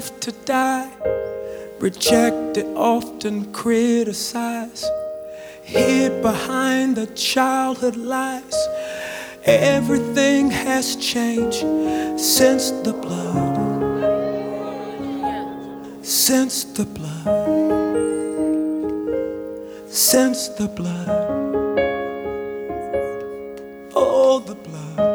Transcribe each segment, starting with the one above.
left to die, rejected, often criticized, hid behind the childhood lies. Everything has changed since the blood, since the blood, since the blood. Oh, the blood.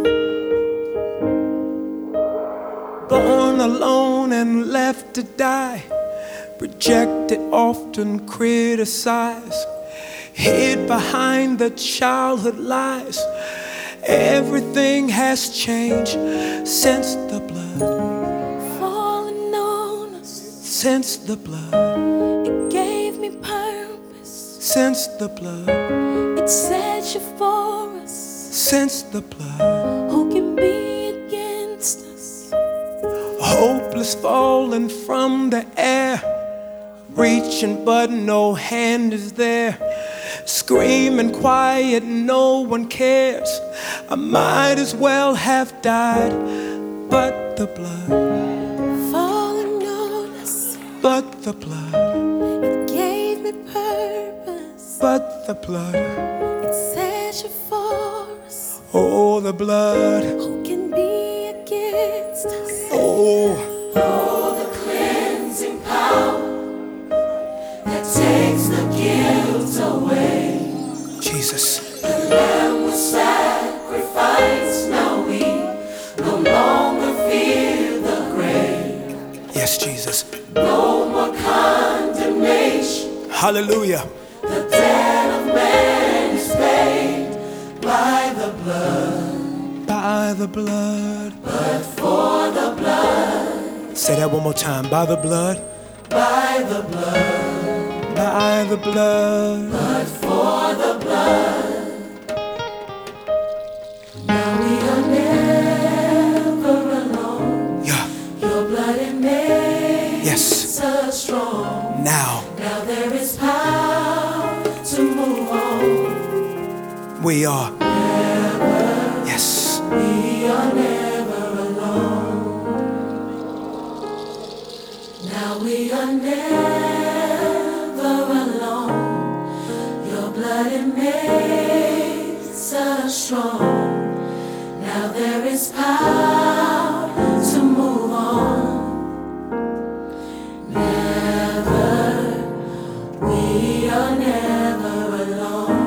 Born alone and left to die, rejected, often criticized, hid behind the childhood lies. Everything has changed since the blood, falling on us, since the blood, it gave me purpose, since the blood, it set you for us. Since the blood. Who can be against us? Hopeless, falling from the air, reaching but no hand is there. Screaming quiet, no one cares. I might as well have died, but the blood, falling on us, but the blood, it gave me purpose, but the blood, it set you for us. oh, the blood. Who can be against us? Oh, the cleansing power that takes the guilt away. Jesus. The Lamb was sacrificed, now we no longer fear the grave. Yes, Jesus. No more condemnation. Hallelujah. The debt of man is paid by the blood, By the blood. but for the blood, Say that one more time. By the blood. by the blood, By the blood. but for the blood. Now we are never alone. Yeah. Your blood it makes Yes. us strong. Now Now there is power to move on. we are. Yes. We are never alone. Now we are never alone. Your blood it makes us strong. Now there is power to move on. Never, we are never alone.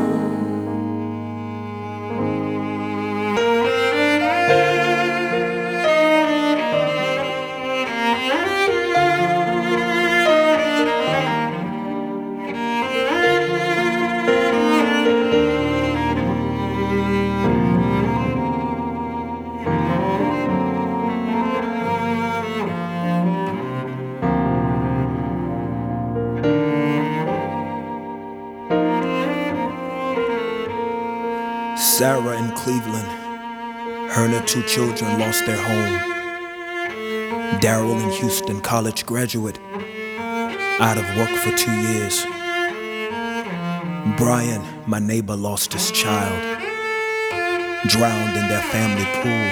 Sarah in Cleveland. Her and her 2 children lost their home. Daryl in Houston, college graduate, out of work for 2 years. Brian, my neighbor, lost his child, drowned in their family pool.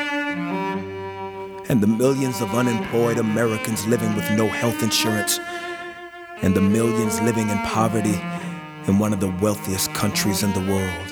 And the millions of unemployed Americans living with no health insurance, and the millions living in poverty in one of the wealthiest countries in the world.